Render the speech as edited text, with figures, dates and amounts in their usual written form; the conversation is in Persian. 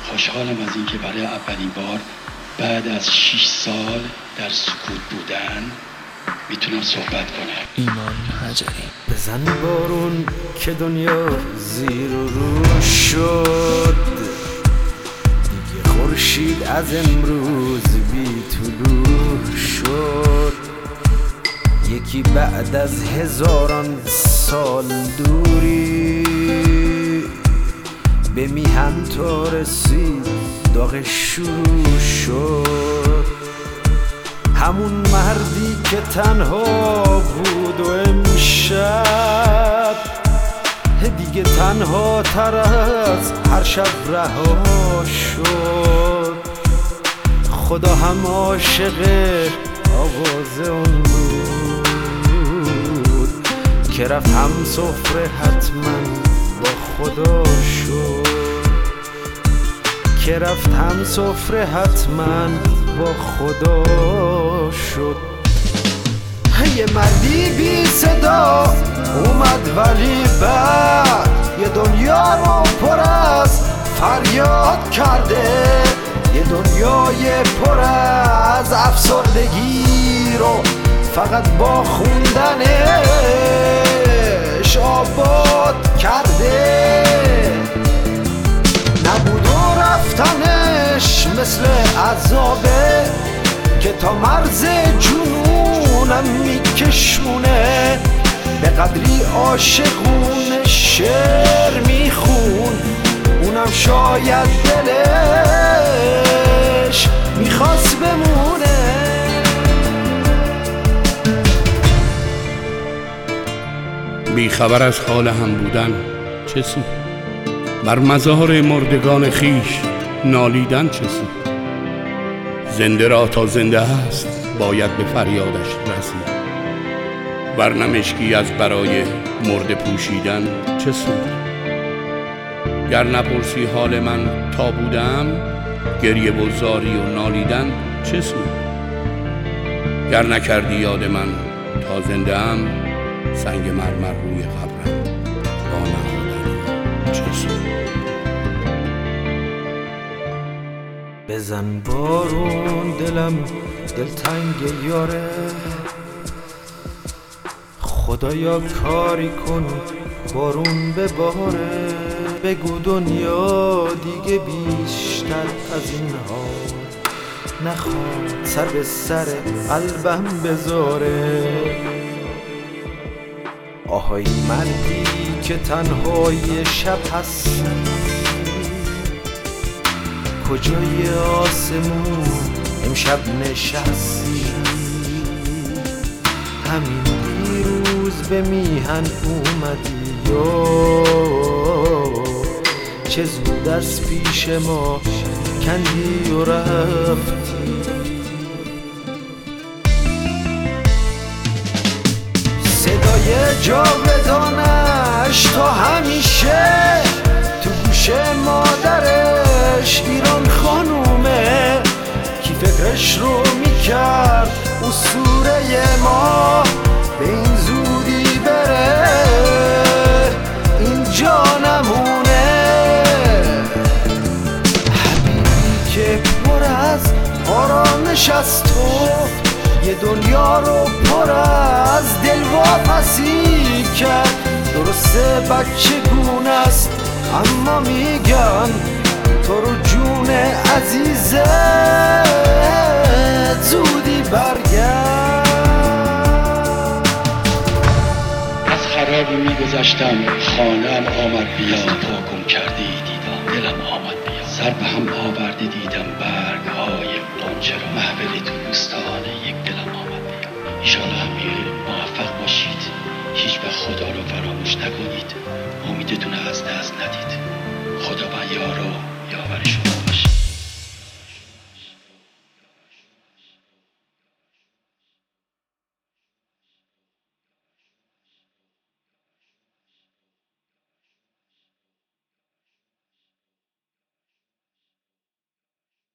خوشحالم از اینکه برای اولین بار بعد از 6 سال در سکوت بودن میتونم صحبت کنم. ایمان حجری. بزن بارون که دنیا زیر و رو شد، دیگه خورشید از امروز بی طلوع شد. یکی بعد از هزاران سال دوری به میهن تا رسید داغ شروع شد. همون مردی که تنها بود و امشب دیگه تنها تر از هر شب رها شد. خدا هم عاشق آواز اون بود که رفت هم سفره حتما با خدا شد، که رفت هم سفره حتما با خدا شد. یه مردی بی صدا اومد ولی بعد یه دنیا رو پر از فریاد کرده، یه دنیای پر از افسردگی رو فقط با خوندنش آباد کرده. نبود و رفتنش مثل عذابه که تا مرز جنونم میکشونه. به قدری عاشقون شعر میخون اونم شاید دلش میخواست بمونه. بیخبر از حال هم بودن چه سود؟ بر مزار مردگان خیش نالیدن چه سود؟ زنده را تا زنده هست باید به فریادش رسید، ورنه مشکی از برای مرده پوشیدن چه سود؟ گر نپرسی حال من تا بودم، گریه و زاری و نالیدن چه سود؟ گر نکردی یاد من تا زنده ام، سنگ مرمر روی قبرم با نهادن چه سود؟ بزن بارون دلم دلتنگ یاره، خدایا کاری کن بارون بباره. بگو دنیا دیگه بیشتر از این ها نخواد سر به سر قلبم بذاره. آهای مردی که تنهای شب هستی، کجای آسمون امشب نشستی؟ همین دیروز به میهن اومدی یا چه زود از پیش ما کندی و رفتی. صدای جاودانش تا همیشه تو گوش مادرش ایران خانومه، کی فکرش رو میکرد اسطوره ما به این زودی بره اینجا نمونه. حبیبی که پر از آرامش از تو یه دنیا رو پر از دلواپسی کرد. درسته بچه گونه است اما میگم تو رو جون عزیزت زودی برگرد. از خرابی میگذشتم خانه‌ام آمد بیا، پاکم کرده دیدم دلم آمد بیا. سر به هم آورده دیدم برگ‌های غنچه را، محفل دوستانه یک دلم آمد بیا. ایشالا همه موفق باشید، هیچ وقت خدا رو فراموش نکنید، امیدتون از دست ندید. خدا و یار و یاور شما.